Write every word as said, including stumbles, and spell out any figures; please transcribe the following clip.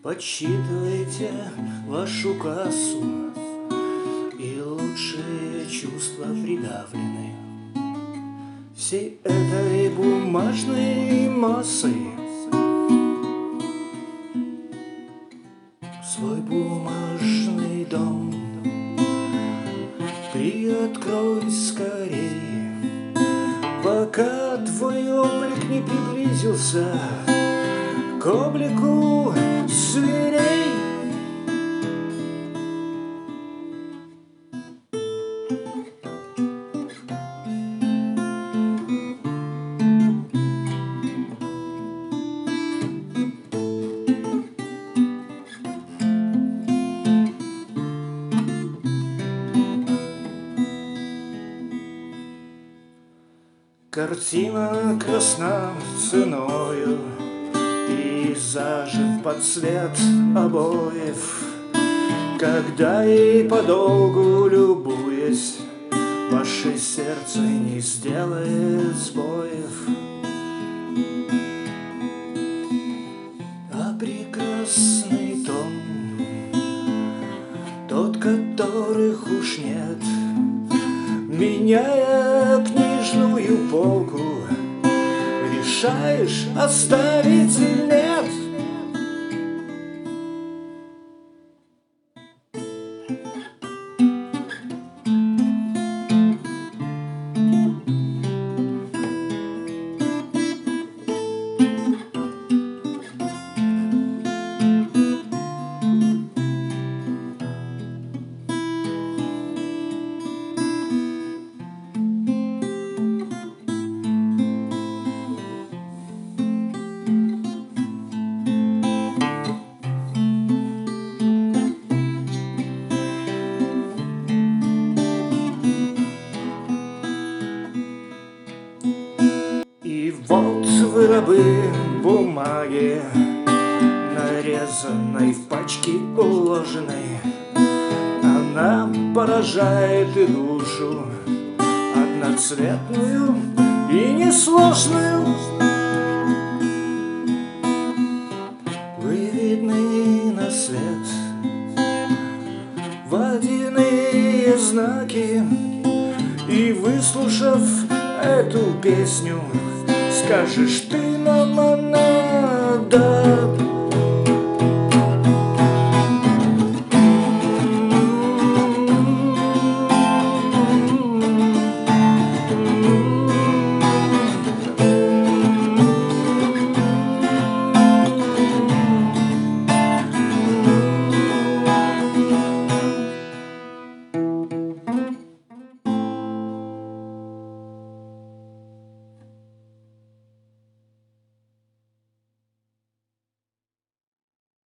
Подсчитывайте вашу кассу, и лучшие чувства придавлены всей этой бумажной массой. Свой бумажный дом приоткрой скорее, пока твой облик не приблизился к облику зверей. Картина красна ценою пейзажем под цвет обоев, когда ей подолгу любуясь, ваше сердце не сделает сбоев. А прекрасный тон, тот, которых уж нет, меняя книжную полку, решаешь, оставить или нет. И вот вы рабы бумаги, нарезанной в пачки уложенной. Она поражает и душу, одноцветную и несложную. Вы видны на свет водяные знаки, и выслушав эту песню, скажешь ты нам,